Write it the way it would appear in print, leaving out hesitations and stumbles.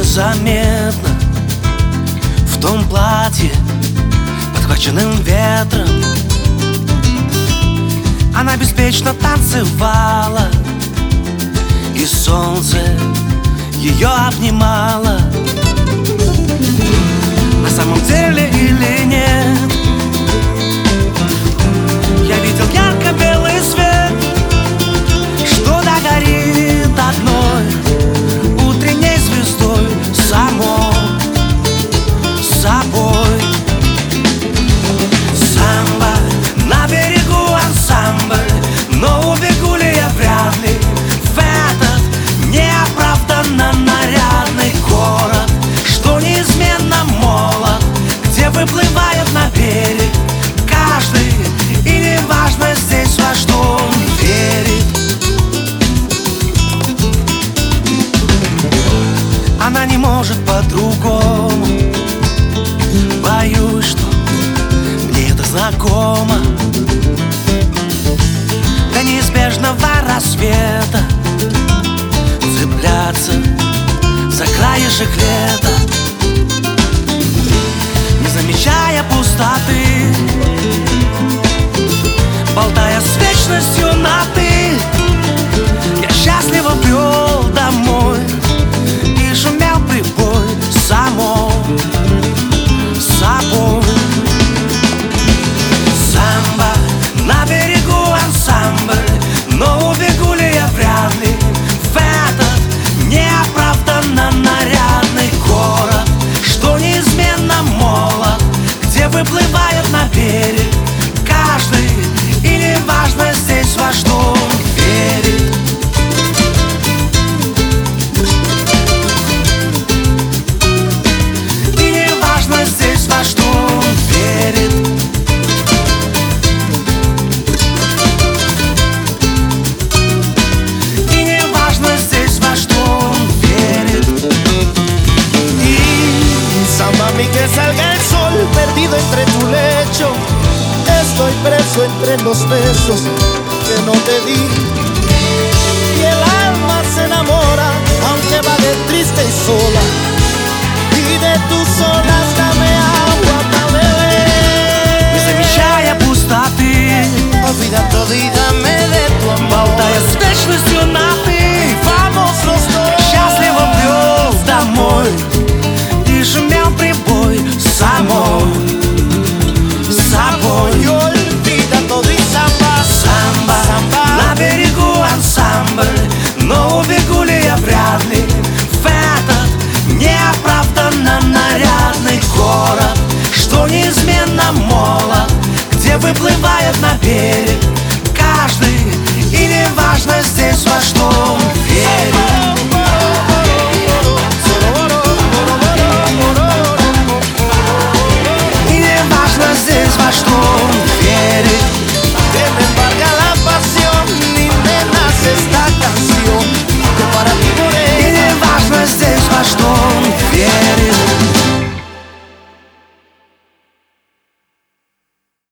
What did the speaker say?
незаметно в том платье, подхваченным ветром. Она беспечно танцевала, и солнце ее обнимало. На самом деле или нет, я видел ярко-белый свет, что догорит одной утренней звездой само собой. Самбо, на берегу ансамбль, но убегу ли я вряд ли в этот неоправданно нарядный город, что неизменно молод, где выплывает на берег каждый, и неважно здесь, во что он верит. Она не может по-другому, боюсь, что мне это знакомо. До неизбежного рассвета цепляться за краешек лета, не замечая пустоты, болтая с вечностью на «ты». Я счастливо брел домой, и шумел прибой само собой. Самбо, на берегу ансамбль, но убегу ли я вряд ли в этот неоправданно нарядный город, что неизменно молод, где выплывает на берег каждый, и неважно здесь, во что он верит. И неважно здесь, во что он верит. И неважно здесь, во что он верит. Mami, que salga el sol perdido entre tu lecho. Estoy preso entre los besos que no te di. Y el alma se enamora, aunque vague triste y sola. Y de tus olas dame agua para beber. Не замечая пустоты, Olvida todo y dame de tu amor. болтая с вечностью на «ты». Vamos los dos. Счастливо брел домой, и шумел прибой само собой. Y olvida todo y samba. Самбо, на берегу ансамбль, но убегу ли я вряд ли в этот неоправданно нарядный город, что неизменно молод, где выплывает на берег каждый, и неважно здесь, во что